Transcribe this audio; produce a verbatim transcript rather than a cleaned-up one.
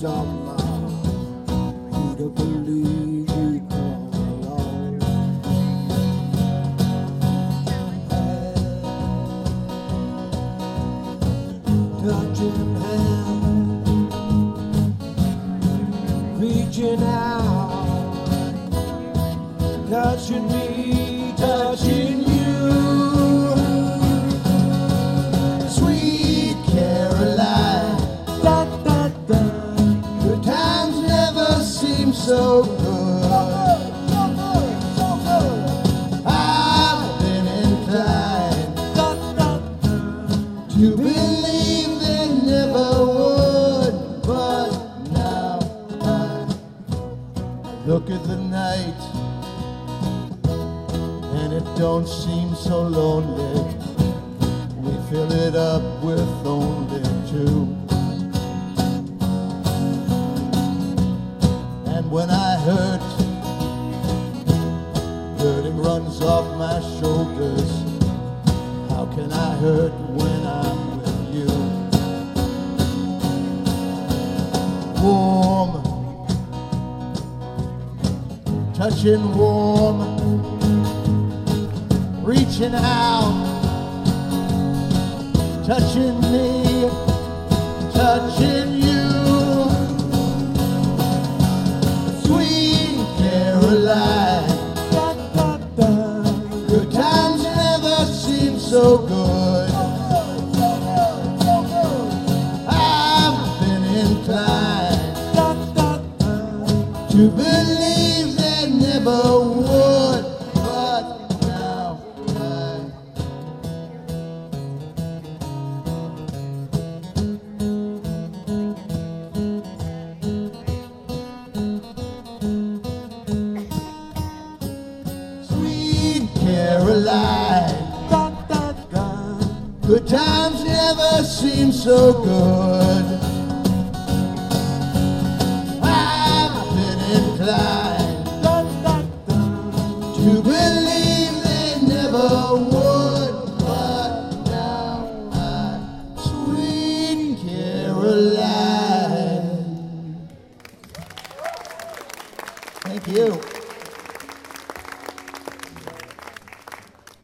memories of love. You don't believe you come along. Touching hands, reaching out, touching me, touching you. Sweet Caroline, da, da, da. Good times never seem so good. I've been inclined da, da, da. to believe they never would, but now I look at the night and it don't seem so lonely. We fill it up with only two. And when I hurt, hurting runs off my shoulders. How can I hurt when I'm with you? Warm, touching warm, reaching out, touching me, touching you. Sweet Caroline, da, da, da. Good times never seem so good. I've been inclined da, da, da. to believe they never would, but now I Caroline, da, da, da. Good times never seem so good. I've been inclined da, da, da. to believe they never would, but now I, sweet Caroline. Thank you.